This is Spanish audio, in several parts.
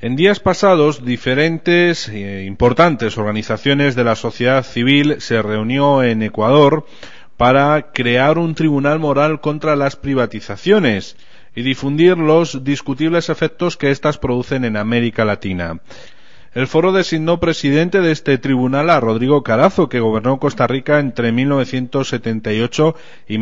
En días pasados, diferentes e importantes organizaciones de la sociedad civil se reunió en Ecuador para crear un tribunal moral contra las privatizaciones y difundir los discutibles efectos que éstas producen en América Latina. El foro designó presidente de este tribunal a Rodrigo Carazo, que gobernó Costa Rica entre 1978 y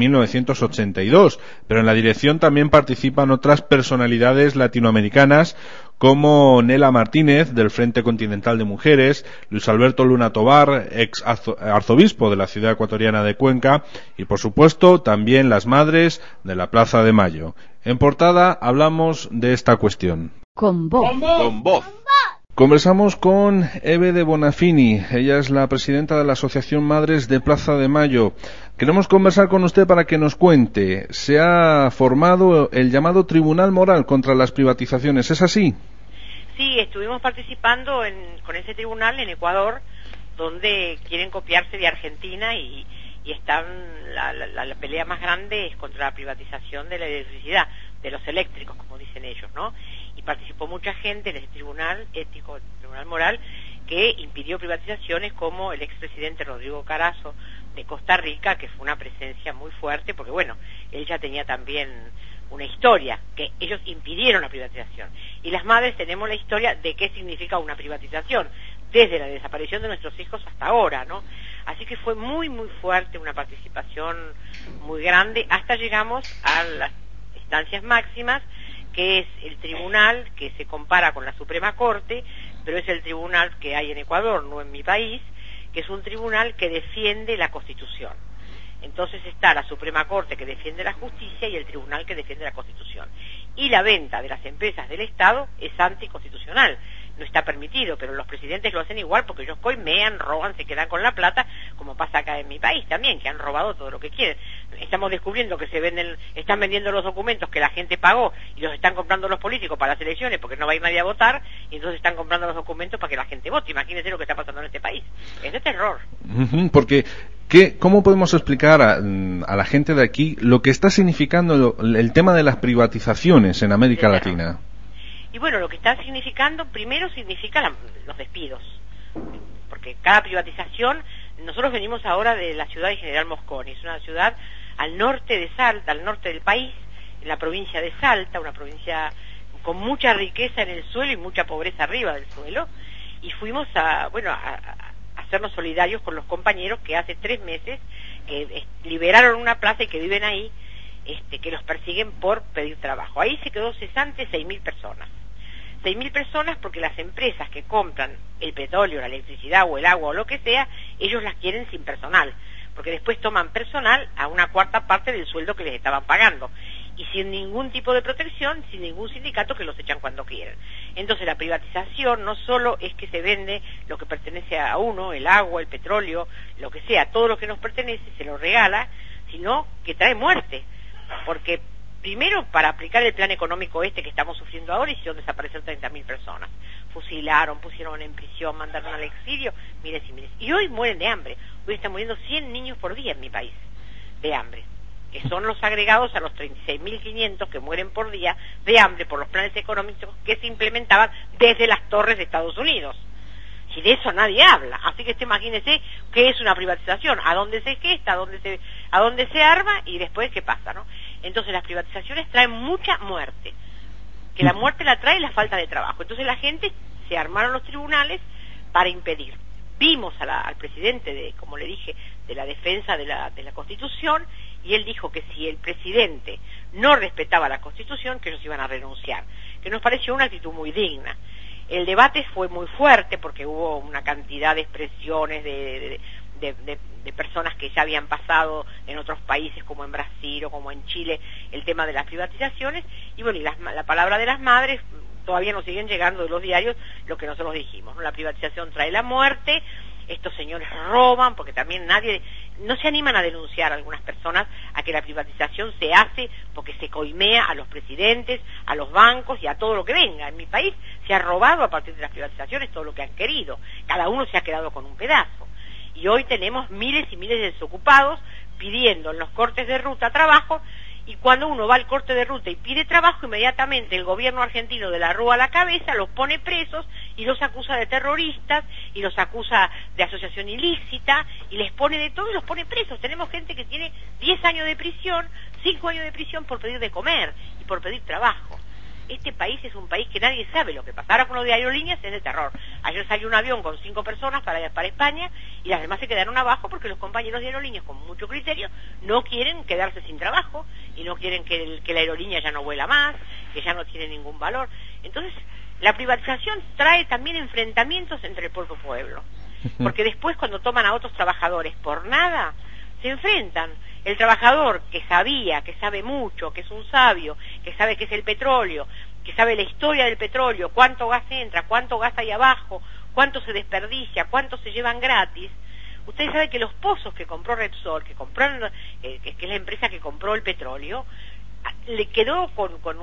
1982, pero en la dirección también participan otras personalidades latinoamericanas como Nela Martínez, del Frente Continental de Mujeres, Luis Alberto Luna Tobar, ex arzobispo de la ciudad ecuatoriana de Cuenca, y por supuesto también las madres de la Plaza de Mayo. En portada hablamos de esta cuestión. Con voz. Con voz. Conversamos con Eve de Bonafini, ella es la presidenta de la Asociación Madres de Plaza de Mayo. Queremos conversar con usted para que nos cuente, se ha formado el llamado Tribunal Moral contra las privatizaciones, ¿es así? Sí, estuvimos participando con ese tribunal en Ecuador, donde quieren copiarse de Argentina y están la pelea más grande es contra la privatización de la electricidad, de los eléctricos, como dicen ellos, ¿no? Y participó mucha gente en ese tribunal ético, el tribunal moral, que impidió privatizaciones, como el expresidente Rodrigo Carazo de Costa Rica, que fue una presencia muy fuerte, porque bueno, él ya tenía también una historia, que ellos impidieron la privatización. Y las madres tenemos la historia de qué significa una privatización, desde la desaparición de nuestros hijos hasta ahora, ¿no? Así que fue muy, muy fuerte, una participación muy grande, hasta llegamos a las instancias máximas, que es el tribunal que se compara con la Suprema Corte, pero es el tribunal que hay en Ecuador, no en mi país, que es un tribunal que defiende la Constitución. Entonces está la Suprema Corte, que defiende la justicia, y el tribunal que defiende la Constitución. Y la venta de las empresas del Estado es anticonstitucional, no está permitido, pero los presidentes lo hacen igual, porque ellos coimean, roban, se quedan con la plata, como pasa acá en mi país también, que han robado todo lo que quieren. Estamos descubriendo que están vendiendo los documentos que la gente pagó y los están comprando los políticos para las elecciones, porque no va a ir nadie a votar, y entonces están comprando los documentos para que la gente vote. Imagínense lo que está pasando en este país. Es de terror. Porque ¿cómo podemos explicar a la gente de aquí lo que está significando el tema de las privatizaciones en América Latina? Y bueno, lo que está significando, primero significa los despidos, porque cada privatización, nosotros venimos ahora de la ciudad de General Mosconi, es una ciudad al norte de Salta, al norte del país, en la provincia de Salta, una provincia con mucha riqueza en el suelo y mucha pobreza arriba del suelo, y fuimos a hacernos solidarios con los compañeros que hace 3 meses liberaron una plaza y que viven ahí, que los persiguen por pedir trabajo. Ahí se quedó cesante 6.000 personas. 6.000 personas porque las empresas que compran el petróleo, la electricidad o el agua o lo que sea, ellos las quieren sin personal, porque después toman personal a una cuarta parte del sueldo que les estaban pagando, y sin ningún tipo de protección, sin ningún sindicato, que los echan cuando quieren. Entonces la privatización no solo es que se vende lo que pertenece a uno, el agua, el petróleo, lo que sea, todo lo que nos pertenece se lo regala, sino que trae muerte, porque primero, para aplicar el plan económico que estamos sufriendo ahora, hicieron desaparecer 30.000 personas. Fusilaron, pusieron en prisión, mandaron al exilio, miles y miles. Y hoy mueren de hambre. Hoy están muriendo 100 niños por día en mi país, de hambre, que son los agregados a los 36.500 que mueren por día de hambre por los planes económicos que se implementaban desde las torres de Estados Unidos. Y de eso nadie habla. Así que imagínese qué es una privatización, a dónde se gesta, a dónde se arma y después qué pasa, ¿no? Entonces las privatizaciones traen mucha muerte, que la muerte la trae la falta de trabajo. Entonces la gente se armaron los tribunales para impedir. Vimos al presidente, como le dije, de la defensa de la Constitución, y él dijo que si el presidente no respetaba la Constitución, que ellos iban a renunciar, que nos pareció una actitud muy digna. El debate fue muy fuerte porque hubo una cantidad de expresiones de personas que ya habían pasado en otros países, como en Brasil o como en Chile, el tema de las privatizaciones, y bueno, y la palabra de las madres todavía nos siguen llegando de los diarios lo que nosotros dijimos, ¿no? La privatización trae la muerte, estos señores roban, porque también no se animan a denunciar a algunas personas a que la privatización se hace porque se coimea a los presidentes, a los bancos y a todo lo que venga. En mi país se ha robado a partir de las privatizaciones todo lo que han querido, cada uno se ha quedado con un pedazo. Y hoy tenemos miles y miles de desocupados pidiendo en los cortes de ruta trabajo, Y cuando uno va al corte de ruta y pide trabajo, inmediatamente el gobierno argentino de la rúa a la cabeza los pone presos y los acusa de terroristas y los acusa de asociación ilícita y les pone de todo y los pone presos. Tenemos gente que tiene 10 años de prisión, 5 años de prisión por pedir de comer y por pedir trabajo. Este país es un país que nadie sabe lo que pasa. Ahora con lo de aerolíneas es de terror. Ayer salió un avión con 5 personas para España y las demás se quedaron abajo porque los compañeros de aerolíneas con mucho criterio no quieren quedarse sin trabajo y no quieren que la aerolínea ya no vuela más, que ya no tiene ningún valor. Entonces, la privatización trae también enfrentamientos entre el propio pueblo. Porque después cuando toman a otros trabajadores por nada, se enfrentan. El trabajador que sabía, que sabe mucho, que es un sabio, que sabe qué es el petróleo, que sabe la historia del petróleo, cuánto gas entra, cuánto gas hay abajo, cuánto se desperdicia, cuánto se llevan gratis. Ustedes saben que los pozos que compró Repsol, que es la empresa que compró el petróleo, le quedó con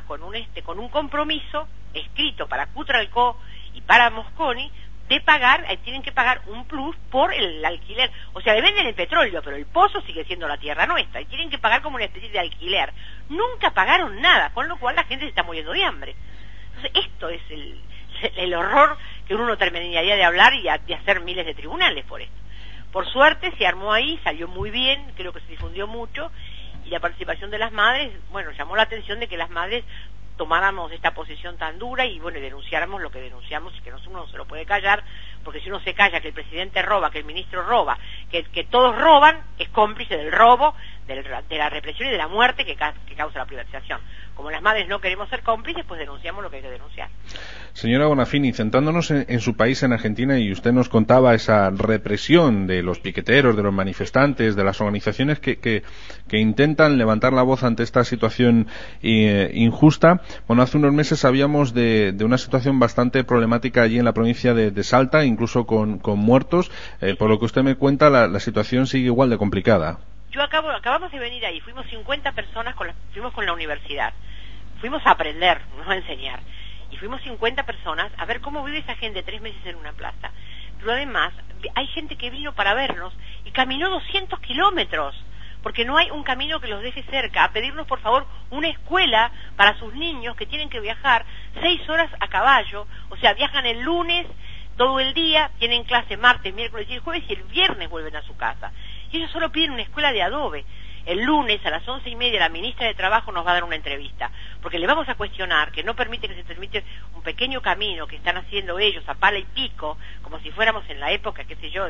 un compromiso escrito para Cutralcó y para Mosconi de pagar, tienen que pagar un plus por el alquiler. O sea, le venden el petróleo, pero el pozo sigue siendo la tierra nuestra y tienen que pagar como una especie de alquiler. Nunca pagaron nada, con lo cual la gente se está muriendo de hambre. Entonces, esto es el horror que uno no terminaría de hablar y de hacer miles de tribunales por esto. Por suerte se armó ahí, salió muy bien, creo que se difundió mucho, y la participación de las madres, bueno, llamó la atención de que las madres tomáramos esta posición tan dura y bueno, denunciáramos lo que denunciamos y que uno no se lo puede callar, porque si uno se calla que el presidente roba, que el ministro roba, que todos roban, es cómplice del robo, de la represión y de la muerte que causa la privatización. Como las madres no queremos ser cómplices, pues denunciamos lo que hay que denunciar. Señora Bonafini, centrándonos en su país, en Argentina, y usted nos contaba esa represión de los piqueteros, de los manifestantes, de las organizaciones que intentan levantar la voz ante esta situación injusta. Bueno, hace unos meses sabíamos de una situación bastante problemática allí en la provincia de Salta, incluso con muertos. Por lo que usted me cuenta, la situación sigue igual de complicada. Acabamos de venir ahí, fuimos 50 personas, fuimos con la universidad, fuimos a aprender, no a enseñar, y fuimos 50 personas a ver cómo vive esa gente 3 meses en una plaza. Pero además, hay gente que vino para vernos y caminó 200 kilómetros, porque no hay un camino que los deje cerca, a pedirnos por favor una escuela para sus niños que tienen que viajar 6 horas a caballo, o sea, viajan el lunes todo el día, tienen clase martes, miércoles y el jueves, y el viernes vuelven a su casa. Y ellos solo piden una escuela de adobe. El lunes a las 11:30 la ministra de Trabajo nos va a dar una entrevista, porque le vamos a cuestionar que no permite que se permite un pequeño camino que están haciendo ellos a pala y pico, como si fuéramos en la época, qué sé yo,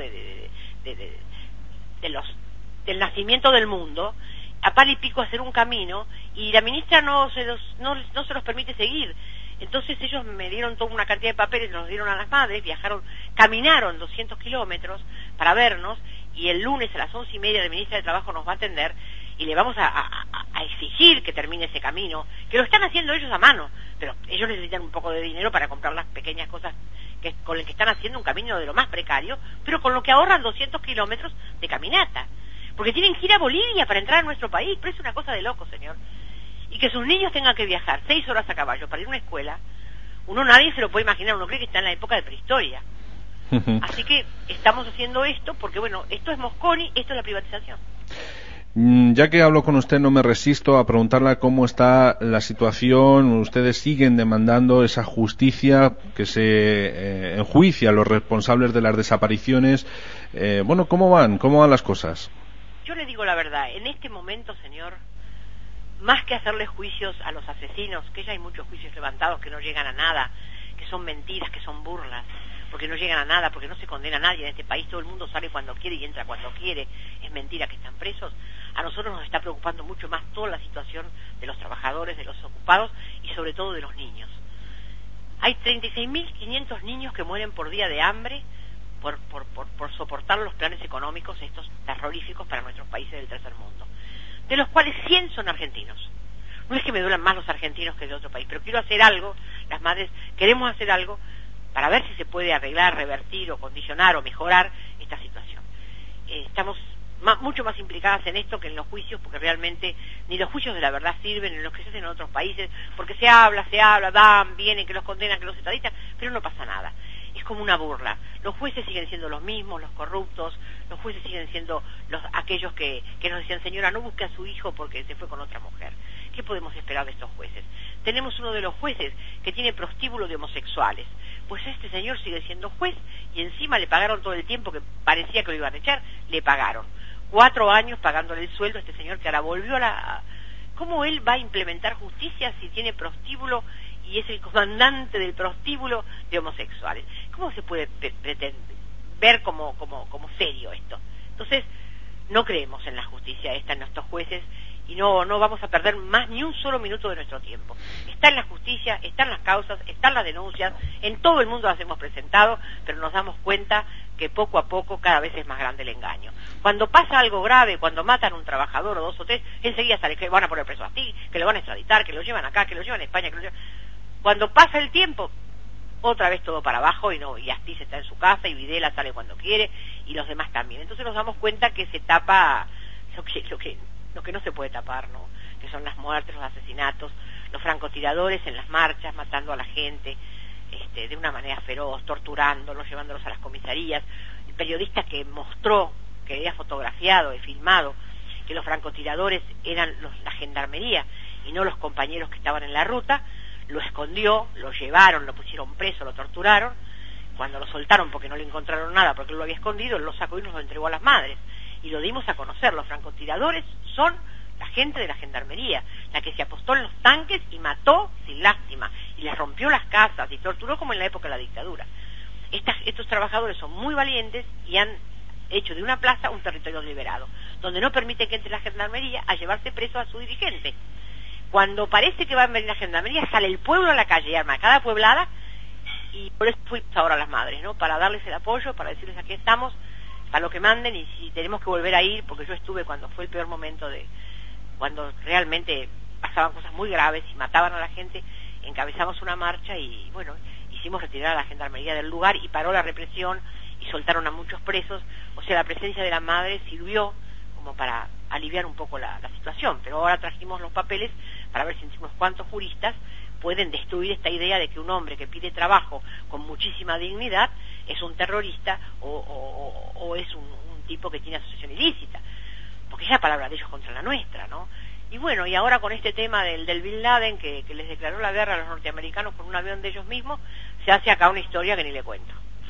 del nacimiento del mundo, a pala y pico hacer un camino, y la ministra no se los permite seguir. Entonces ellos me dieron toda una cantidad de papeles, nos dieron a las madres, caminaron 200 kilómetros para vernos, y el lunes a las 11:30 la ministra de Trabajo nos va a atender y le vamos a exigir que termine ese camino, que lo están haciendo ellos a mano, pero ellos necesitan un poco de dinero para comprar las pequeñas cosas con las que están haciendo un camino de lo más precario, pero con lo que ahorran 200 kilómetros de caminata, porque tienen que ir a Bolivia para entrar a nuestro país, pero es una cosa de loco, señor. Y que sus niños tengan que viajar 6 horas a caballo para ir a una escuela, nadie se lo puede imaginar, uno cree que está en la época de prehistoria. Así que estamos haciendo esto porque, bueno, esto es Mosconi, esto es la privatización. Ya que hablo con usted, no me resisto a preguntarle cómo está la situación. Ustedes siguen demandando esa justicia, que se enjuicie a los responsables de las desapariciones. Bueno, ¿cómo van las cosas? Yo le digo la verdad, en este momento, señor, más que hacerle juicios a los asesinos, que ya hay muchos juicios levantados que no llegan a nada, que son mentiras, que son burlas, porque no llegan a nada, porque no se condena a nadie en este país, todo el mundo sale cuando quiere y entra cuando quiere, es mentira que están presos. A nosotros nos está preocupando mucho más toda la situación de los trabajadores, de los ocupados y sobre todo de los niños. Hay 36.500 niños que mueren por día de hambre por soportar los planes económicos estos terroríficos para nuestros países del tercer mundo, de los cuales 100 son argentinos. No es que me duelan más los argentinos que de otro país, pero quiero hacer algo, las madres queremos hacer algo para ver si se puede arreglar, revertir o condicionar o mejorar esta situación. Estamos mucho más implicadas en esto que en los juicios, porque realmente ni los juicios de la verdad sirven en los que se hacen en otros países, porque se habla, van, vienen, que los condenan, que los extraditan, pero no pasa nada. es como una burla. Los jueces siguen siendo los mismos, los corruptos, los jueces siguen siendo aquellos que nos decían, señora, no busque a su hijo porque se fue con otra mujer. ¿Qué podemos esperar de estos jueces? Tenemos uno de los jueces que tiene prostíbulo de homosexuales. Pues este señor sigue siendo juez y encima le pagaron todo el tiempo que parecía que lo iban a echar, le pagaron. 4 años pagándole el sueldo a este señor que ahora volvió a la... ¿Cómo él va a implementar justicia si tiene prostíbulo y es el comandante del prostíbulo de homosexuales? ¿Cómo se puede ver como serio esto? Entonces, no creemos en la justicia esta, en nuestros jueces, y no vamos a perder más ni un solo minuto de nuestro tiempo. Está en la justicia, están las causas, están las denuncias, en todo el mundo las hemos presentado, pero nos damos cuenta que poco a poco cada vez es más grande el engaño. Cuando pasa algo grave, cuando matan a un trabajador o 2 o 3, enseguida sale que van a poner preso a ti, que lo van a extraditar, que lo llevan acá, que lo llevan a España, que lo llevan... Cuando pasa el tiempo, otra vez todo para abajo y Astiz está en su casa y Videla sale cuando quiere y los demás también. Entonces nos damos cuenta que se tapa lo que no se puede tapar, ¿no? Que son las muertes, los asesinatos, los francotiradores en las marchas, matando a la gente de una manera feroz, torturándolos, llevándolos a las comisarías. El periodista que mostró, que había fotografiado y filmado que los francotiradores eran la gendarmería y no los compañeros que estaban en la ruta, lo escondió, lo llevaron, lo pusieron preso, lo torturaron. Cuando lo soltaron porque no le encontraron nada, porque él lo había escondido, él lo sacó y nos lo entregó a las madres. Y lo dimos a conocer. Los francotiradores son la gente de la gendarmería, la que se apostó en los tanques y mató sin lástima, y les rompió las casas y torturó como en la época de la dictadura. Estos trabajadores son muy valientes y han hecho de una plaza un territorio liberado, donde no permiten que entre la gendarmería a llevarse preso a su dirigente. Cuando parece que va a venir la gendarmería, sale el pueblo a la calle y arma cada pueblada, y por eso fuimos ahora a las madres, ¿no? Para darles el apoyo, para decirles aquí estamos, para lo que manden, y si tenemos que volver a ir, porque yo estuve cuando fue el peor momento cuando realmente pasaban cosas muy graves y mataban a la gente, encabezamos una marcha y bueno, hicimos retirar a la gendarmería del lugar y paró la represión y soltaron a muchos presos. O sea, la presencia de la madre sirvió como para aliviar un poco la situación, pero ahora trajimos los papeles para ver si unos cuantos juristas pueden destruir esta idea de que un hombre que pide trabajo con muchísima dignidad es un terrorista o es un tipo que tiene asociación ilícita, porque es la palabra de ellos contra la nuestra, ¿no? Y bueno, y ahora con este tema del Bin Laden, que les declaró la guerra a los norteamericanos con un avión de ellos mismos, se hace acá una historia que ni le cuento.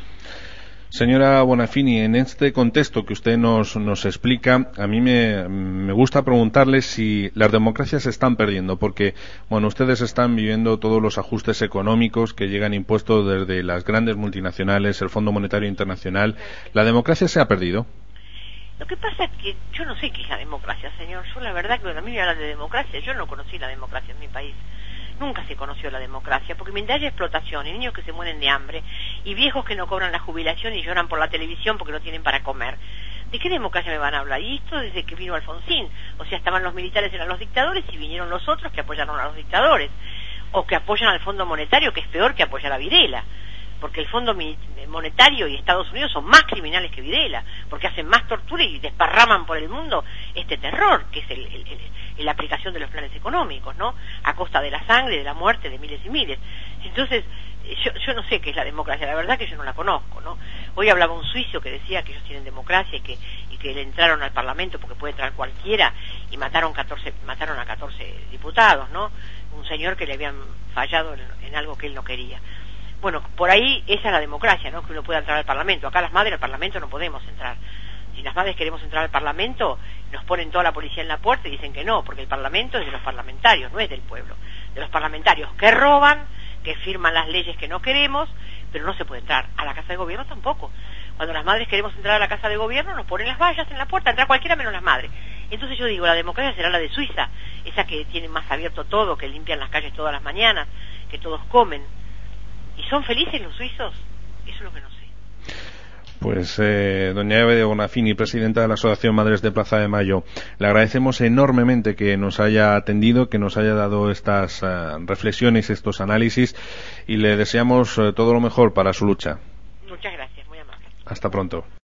Señora Bonafini, en este contexto que usted nos explica, a mí me gusta preguntarle si las democracias se están perdiendo, porque, bueno, ustedes están viviendo todos los ajustes económicos que llegan impuestos desde las grandes multinacionales, el Fondo Monetario Internacional. ¿La democracia se ha perdido? Lo que pasa es que yo no sé qué es la democracia, señor. Yo la verdad que cuando a mí me hablan de democracia, yo no conocí la democracia en mi país. Nunca se conoció la democracia, porque mientras haya explotación y niños que se mueren de hambre y viejos que no cobran la jubilación y lloran por la televisión porque no tienen para comer, ¿de qué democracia me van a hablar? Y esto desde que vino Alfonsín. O sea, estaban los militares, eran los dictadores, y vinieron los otros que apoyaron a los dictadores, o que apoyan al Fondo Monetario, que es peor que apoyar a Videla, porque el Fondo Monetario y Estados Unidos son más criminales que Videla, porque hacen más tortura y desparraman por el mundo este terror, que es la aplicación de los planes económicos, ¿no? A costa de la sangre, de la muerte de miles y miles. Entonces, yo no sé qué es la democracia, la verdad que yo no la conozco, ¿no? Hoy hablaba un suizo que decía que ellos tienen democracia y que le entraron al Parlamento porque puede entrar cualquiera, y mataron a 14 diputados, ¿no? Un señor que le habían fallado en algo que él no quería. Bueno, por ahí esa es la democracia, ¿no? Que uno pueda entrar al Parlamento. Acá las madres al Parlamento no podemos entrar. Si las madres queremos entrar al Parlamento, nos ponen toda la policía en la puerta y dicen que no, porque el Parlamento es de los parlamentarios, no es del pueblo. De los parlamentarios que roban, que firman las leyes que no queremos, pero no se puede entrar. A la Casa de Gobierno tampoco. Cuando las madres queremos entrar a la Casa de Gobierno, nos ponen las vallas en la puerta, entra cualquiera menos las madres. Entonces yo digo, la democracia será la de Suiza, esa que tiene más abierto todo, que limpian las calles todas las mañanas, que todos comen. ¿Y son felices los suizos? Eso es lo que no sé. Pues doña Eva de Bonafini, presidenta de la Asociación Madres de Plaza de Mayo, le agradecemos enormemente que nos haya atendido, que nos haya dado estas reflexiones, estos análisis, y le deseamos todo lo mejor para su lucha. Muchas gracias, muy amable. Hasta pronto.